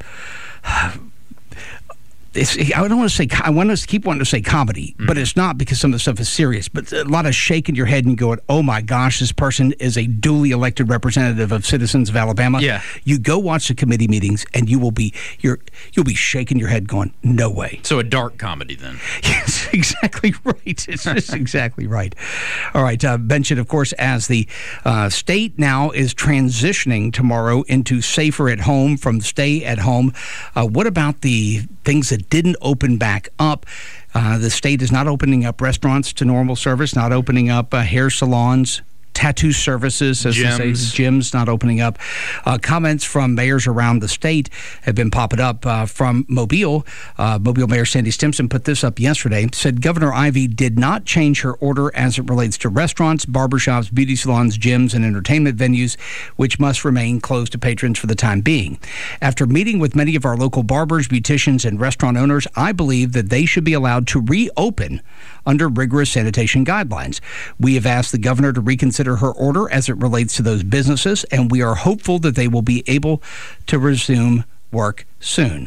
I want to keep wanting to say comedy, but it's not, because some of the stuff is serious. But a lot of shaking your head and going, "Oh my gosh, this person is a duly elected representative of citizens of Alabama." Yeah. You go watch the committee meetings, and you'll be shaking your head, going, "No way." So a dark comedy, then. Yes, exactly right. It's just exactly right. All right, mentioned, of course, as the state now is transitioning tomorrow into safer at home from stay at home. What about the things that didn't open back up? The state is not opening up restaurants to normal service, not opening up hair salons, tattoo services, as they say, gyms not opening up. Comments from mayors around the state have been popping up from Mobile. Mobile Mayor Sandy Stimpson put this up yesterday. Said Governor Ivey did not change her order as it relates to restaurants, barbershops, beauty salons, gyms, and entertainment venues, which must remain closed to patrons for the time being. After meeting with many of our local barbers, beauticians, and restaurant owners, I believe that they should be allowed to reopen under rigorous sanitation guidelines. We have asked the governor to reconsider her order as it relates to those businesses, and we are hopeful that they will be able to resume work soon.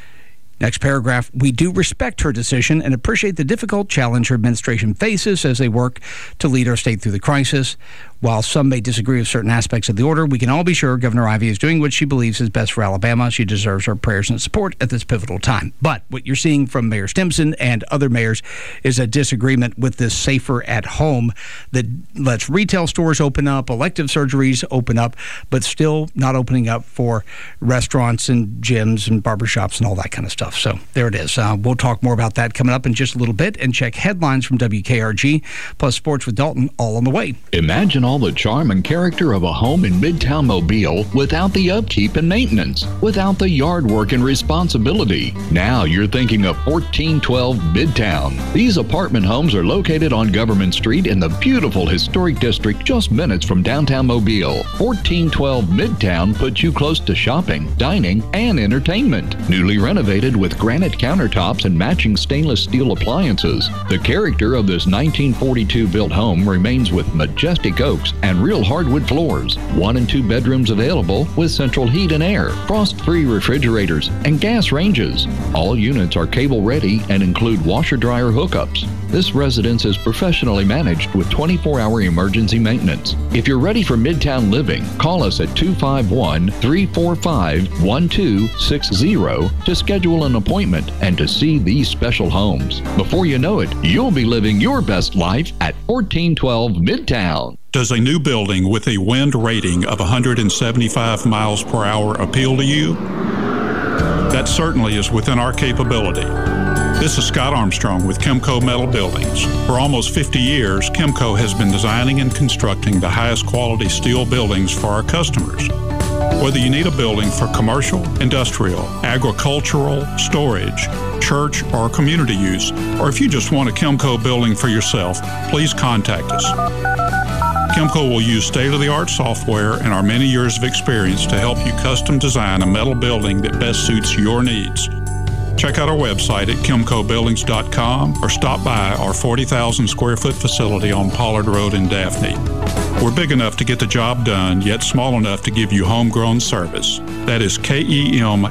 Next paragraph, we do respect her decision and appreciate the difficult challenge her administration faces as they work to lead our state through the crisis. While some may disagree with certain aspects of the order, we can all be sure Governor Ivey is doing what she believes is best for Alabama. She deserves our prayers and support at this pivotal time. But what you're seeing from Mayor Stimpson and other mayors is a disagreement with this safer at home that lets retail stores open up, elective surgeries open up, but still not opening up for restaurants and gyms and barbershops and all that kind of stuff. So there it is. We'll talk more about that coming up in just a little bit and check headlines from WKRG, plus sports with Dalton, all on the way. Imagine all the charm and character of a home in Midtown Mobile without the upkeep and maintenance, without the yard work and responsibility. Now you're thinking of 1412 Midtown. These apartment homes are located on Government Street in the beautiful historic district just minutes from downtown Mobile. 1412 Midtown puts you close to shopping, dining, and entertainment. Newly renovated with granite countertops and matching stainless steel appliances. The character of this 1942 built home remains with majestic oaks and real hardwood floors. 1 and 2 bedrooms available with central heat and air, frost-free refrigerators, and gas ranges. All units are cable ready and include washer-dryer hookups. This residence is professionally managed with 24-hour emergency maintenance. If you're ready for Midtown living, call us at 251-345-1260 to schedule an appointment and to see these special homes. Before you know it, you'll be living your best life at 1412 Midtown. Does a new building with a wind rating of 175 miles per hour appeal to you? That certainly is within our capability. This is Scott Armstrong with Chemco Metal Buildings. For almost 50 years, Chemco has been designing and constructing the highest quality steel buildings for our customers. Whether you need a building for commercial, industrial, agricultural, storage, church, or community use, or if you just want a Chemco building for yourself, please contact us. Chemco will use state-of-the-art software and our many years of experience to help you custom design a metal building that best suits your needs. Check out our website at chemcobuildings.com or stop by our 40,000 square foot facility on Pollard Road in Daphne. We're big enough to get the job done, yet small enough to give you homegrown service. That is KEMKO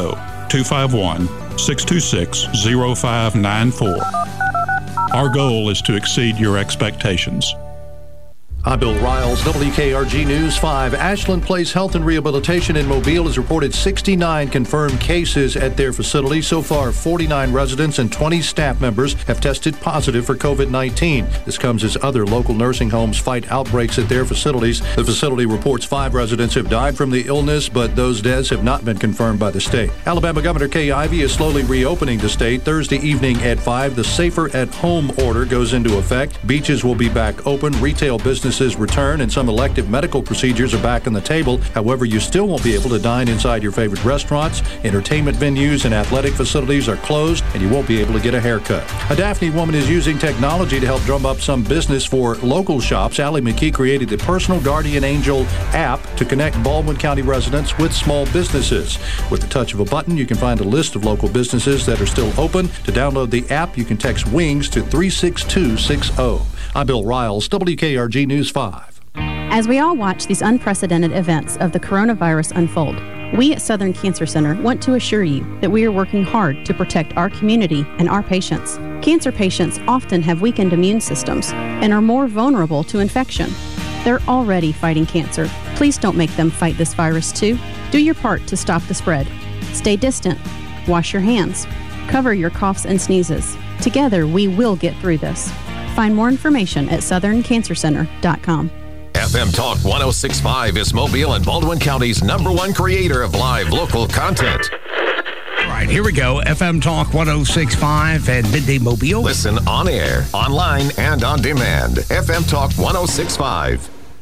251-626-0594. Our goal is to exceed your expectations. I'm Bill Riles, WKRG News 5. Ashland Place Health and Rehabilitation in Mobile has reported 69 confirmed cases at their facility. So far, 49 residents and 20 staff members have tested positive for COVID-19. This comes as other local nursing homes fight outbreaks at their facilities. The facility reports 5 residents have died from the illness, but those deaths have not been confirmed by the state. Alabama Governor Kay Ivey is slowly reopening the state. Thursday evening at 5, the Safer at Home order goes into effect. Beaches will be back open. Retail businesses return and some elective medical procedures are back on the table. However, you still won't be able to dine inside your favorite restaurants. Entertainment venues and athletic facilities are closed, and you won't be able to get a haircut. A Daphne woman is using technology to help drum up some business for local shops. Allie McKee created the Personal Guardian Angel app to connect Baldwin County residents with small businesses. With the touch of a button, you can find a list of local businesses that are still open. To download the app, you can text WINGS to 36260. I'm Bill Riles, WKRG News 5. As we all watch these unprecedented events of the coronavirus unfold, we at Southern Cancer Center want to assure you that we are working hard to protect our community and our patients. Cancer patients often have weakened immune systems and are more vulnerable to infection. They're already fighting cancer. Please don't make them fight this virus too. Do your part to stop the spread. Stay distant. Wash your hands. Cover your coughs and sneezes. Together, we will get through this. Find more information at southerncancercenter.com. FM Talk 106.5 is Mobile and Baldwin County's #1 creator of live local content. All right, here we go. FM Talk 106.5 and Midday Mobile. Listen on air, online, and on demand. FM Talk 106.5.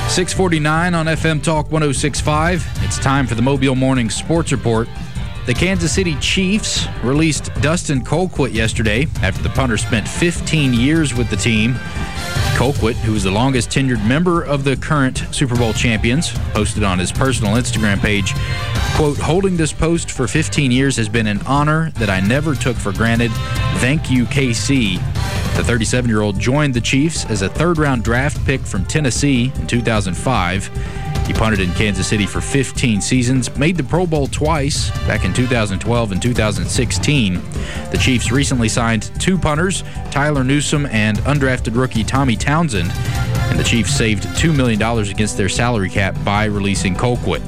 6:49 on FM Talk 106.5. It's time for the Mobile Morning Sports Report. The Kansas City Chiefs released Dustin Colquitt yesterday after the punter spent 15 years with the team. Colquitt, who is the longest tenured member of the current Super Bowl champions, posted on his personal Instagram page, quote, "Holding this post for 15 years has been an honor that I never took for granted. Thank you, KC." The 37-year-old joined the Chiefs as a third-round draft pick from Tennessee in 2005. He punted in Kansas City for 15 seasons, made the Pro Bowl twice, back in 2012 and 2016. The Chiefs recently signed two punters, Tyler Newsome and undrafted rookie Tommy Townsend, and the Chiefs saved $2 million against their salary cap by releasing Colquitt.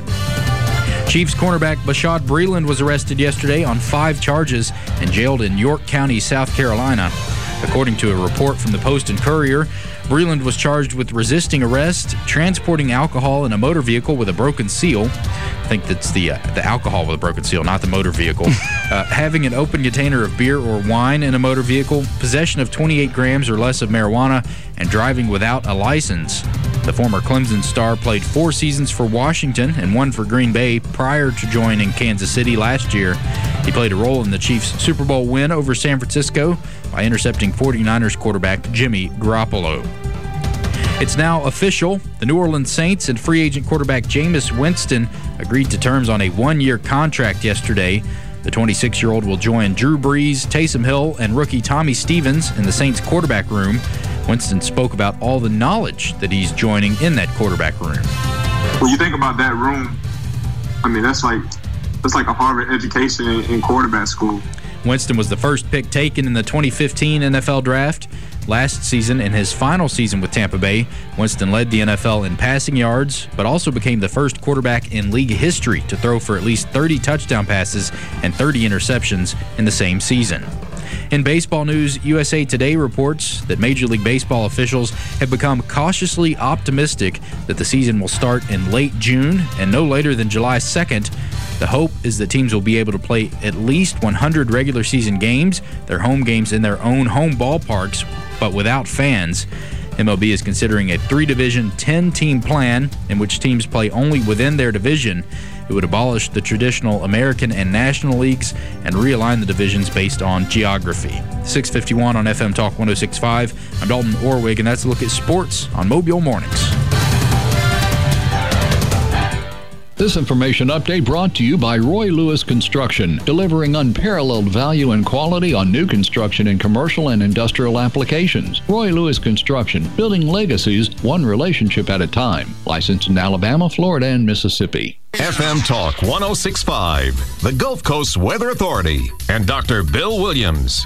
Chiefs cornerback Bashaud Breeland was arrested yesterday on 5 charges and jailed in York County, South Carolina. According to a report from the Post and Courier, Breeland was charged with resisting arrest, transporting alcohol in a motor vehicle with a broken seal. I think that's the alcohol with a broken seal, not the motor vehicle. Having an open container of beer or wine in a motor vehicle, possession of 28 grams or less of marijuana, and driving without a license. The former Clemson star played 4 seasons for Washington and 1 for Green Bay prior to joining Kansas City last year. He played a role in the Chiefs' Super Bowl win over San Francisco by intercepting 49ers quarterback Jimmy Garoppolo. It's now official. The New Orleans Saints and free agent quarterback Jameis Winston agreed to terms on a 1-year contract yesterday. The 26-year-old will join Drew Brees, Taysom Hill, and rookie Tommy Stevens in the Saints quarterback room. Winston spoke about all the knowledge that he's joining in that quarterback room. When you think about that room, I mean, that's like a Harvard education in quarterback school. Winston was the first pick taken in the 2015 NFL Draft. Last season, in his final season with Tampa Bay, Winston led the NFL in passing yards, but also became the first quarterback in league history to throw for at least 30 touchdown passes and 30 interceptions in the same season. In baseball news, USA Today reports that Major League Baseball officials have become cautiously optimistic that the season will start in late June and no later than July 2nd. The hope is that teams will be able to play at least 100 regular season games, their home games in their own home ballparks, but without fans. MLB is considering a 3-division, 10-team plan in which teams play only within their division. It would abolish the traditional American and National Leagues and realign the divisions based on geography. 6:51 on FM Talk 106.5. I'm Dalton Orwig, and that's a look at sports on Mobile Mornings. This information update brought to you by Roy Lewis Construction, delivering unparalleled value and quality on new construction in commercial and industrial applications. Roy Lewis Construction, building legacies one relationship at a time. Licensed in Alabama, Florida, and Mississippi. FM Talk 106.5, the Gulf Coast Weather Authority, and Dr. Bill Williams.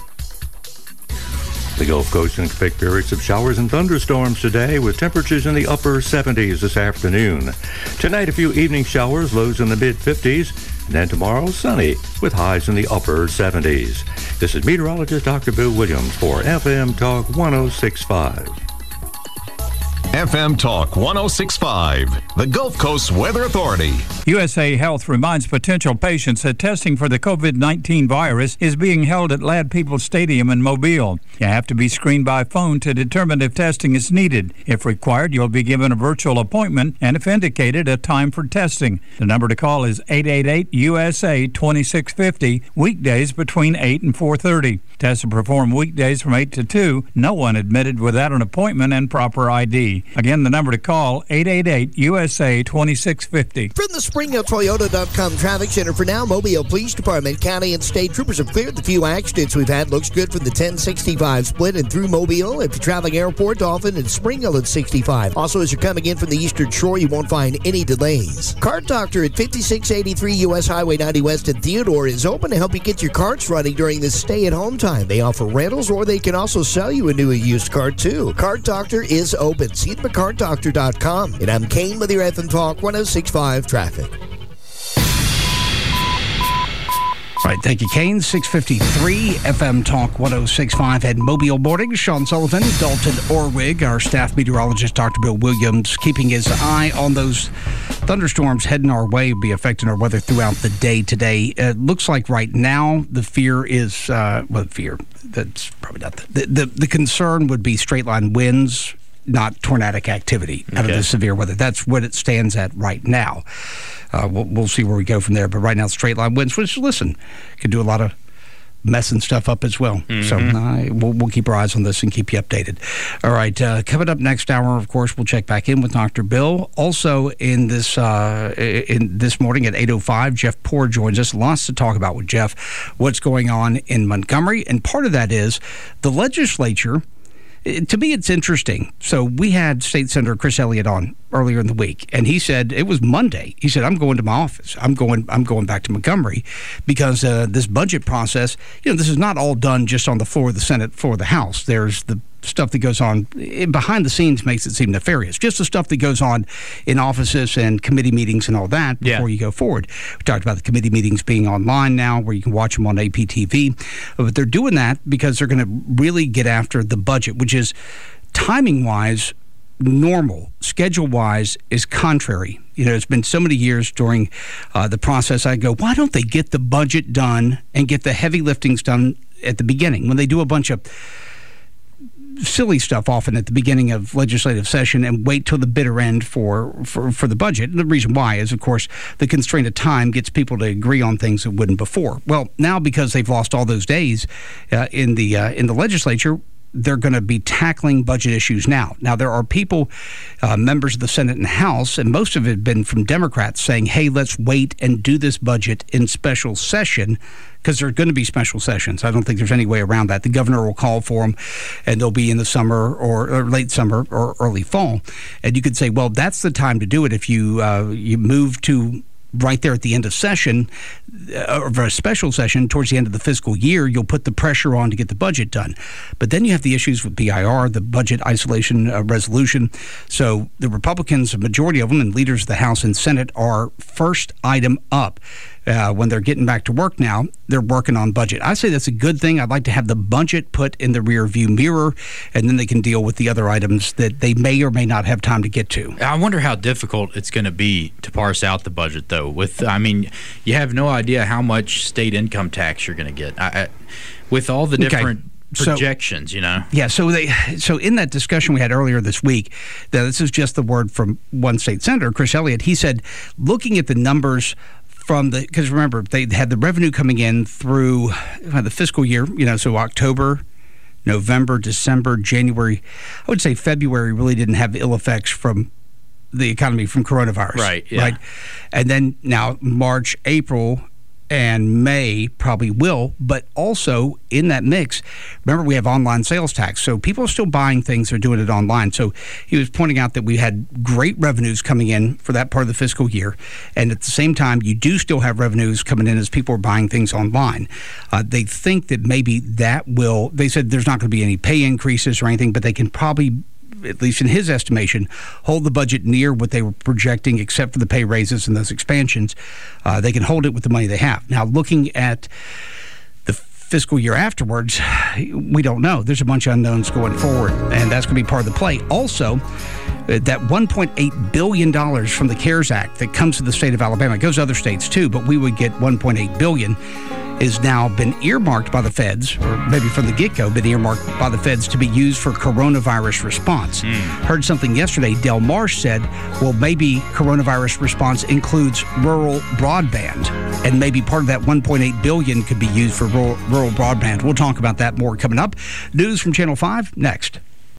The Gulf Coast can expect periods of showers and thunderstorms today with temperatures in the upper 70s this afternoon. Tonight, a few evening showers, lows in the mid-50s. And then tomorrow, sunny with highs in the upper 70s. This is meteorologist Dr. Bill Williams for FM Talk 106.5. FM Talk 106.5, the Gulf Coast Weather Authority. USA Health reminds potential patients that testing for the COVID-19 virus is being held at Ladd Peoples Stadium in Mobile. You have to be screened by phone to determine if testing is needed. If required, you'll be given a virtual appointment and, if indicated, a time for testing. The number to call is 888-USA-2650, weekdays between 8 and 4:30. Tests are performed weekdays from 8 to 2. No one admitted without an appointment and proper ID. Again, the number to call, 888-USA-2650. From the SpringHillToyota.com Traffic Center, for now, Mobile Police Department, county and state troopers have cleared the few accidents we've had. Looks good from the 1065 split and through Mobile. If you're traveling Airport, Dolphin, and Spring Hill at 65. Also, as you're coming in from the Eastern Shore, you won't find any delays. Cart Doctor at 5683 U.S. Highway 90 West in Theodore is open to help you get your carts running during this stay-at-home time. They offer rentals, or they can also sell you a new or used cart, too. Cart Doctor is open. See them at cartdoctor.com. And I'm Kane with your FM Talk 106.5 Traffic. All right, thank you, Kane. 6:53, FM Talk 106.5 at Mobile Mornings. Sean Sullivan, Dalton Orwig, our staff meteorologist, Dr. Bill Williams, keeping his eye on those thunderstorms heading our way, be affecting our weather throughout the day today. It looks like right now the fear is, that's probably not the concern would be straight line winds not tornadic activity out of the severe weather. That's what it stands at right now. We'll see where we go from there. But right now, straight line winds, which, listen, could do a lot of messing stuff up as well. So we'll keep our eyes on this and keep you updated. All right, coming up next hour, of course, we'll check back in with Dr. Bill. Also in this morning at 8:05, Jeff Poore joins us. Lots to talk about with Jeff. What's going on in Montgomery, and part of that is the legislature. To me, it's interesting. So we had State Senator Chris Elliott on earlier in the week, and he said it was Monday. He said, "I'm going to my office. I'm going back to Montgomery because this budget process. This is not all done just on the floor of the Senate, floor of the House. There's the stuff that goes on behind the scenes makes it seem nefarious. Just the stuff that goes on in offices and committee meetings and all that before you go forward. We talked about the committee meetings being online now where you can watch them on APTV. But they're doing that because they're going to really get after the budget, which is timing-wise normal. Schedule-wise is contrary. It's been so many years during the process I go, why don't they get the budget done and get the heavy liftings done at the beginning when they do a bunch of silly stuff often at the beginning of legislative session and wait till the bitter end for the budget. And the reason why is, of course, the constraint of time gets people to agree on things that wouldn't before. Well, now because they've lost all those days in the legislature, they're going to be tackling budget issues now. Now, there are people, members of the Senate and House, and most of it have been from Democrats, saying, hey, let's wait and do this budget in special session because there are going to be special sessions. I don't think there's any way around that. The governor will call for them, and they'll be in the summer or late summer or early fall. And you could say, well, that's the time to do it if you move to right there at the end of session, or a special session towards the end of the fiscal year, you'll put the pressure on to get the budget done. But then you have the issues with BIR, the budget isolation resolution. So the Republicans, a majority of them, and leaders of the House and Senate are first item up. When they're getting back to work now, they're working on budget. I say that's a good thing. I'd like to have the budget put in the rear view mirror, and then they can deal with the other items that they may or may not have time to get to. I wonder how difficult it's going to be to parse out the budget, though. You have no idea how much state income tax you're going to get with all the different projections, Yeah, so in that discussion we had earlier this week, this is just the word from one state senator, Chris Elliott. He said, looking at the numbers because remember, they had the revenue coming in through the fiscal year, so October, November, December, January. I would say February really didn't have ill effects from the economy from coronavirus. Right, yeah. Right? And then now March, April, and May probably will, but also in that mix, remember we have online sales tax, so people are still buying things, they're doing it online. So he was pointing out that we had great revenues coming in for that part of the fiscal year, and at the same time, you do still have revenues coming in as people are buying things online. They think that maybe they said there's not going to be any pay increases or anything, but they can probably, at least in his estimation, hold the budget near what they were projecting, except for the pay raises and those expansions. They can hold it with the money they have. Now, looking at the fiscal year afterwards, we don't know. There's a bunch of unknowns going forward, and that's going to be part of the play. Also, that $1.8 billion from the CARES Act that comes to the state of Alabama, it goes to other states too, but we would get $1.8 billion, is now been earmarked by the feds, or maybe from the get-go, been earmarked by the feds to be used for coronavirus response. Heard something yesterday. Del Marsh said, well, maybe coronavirus response includes rural broadband, and maybe part of that $1.8 billion could be used for rural broadband. We'll talk about that more coming up. News from Channel 5 next.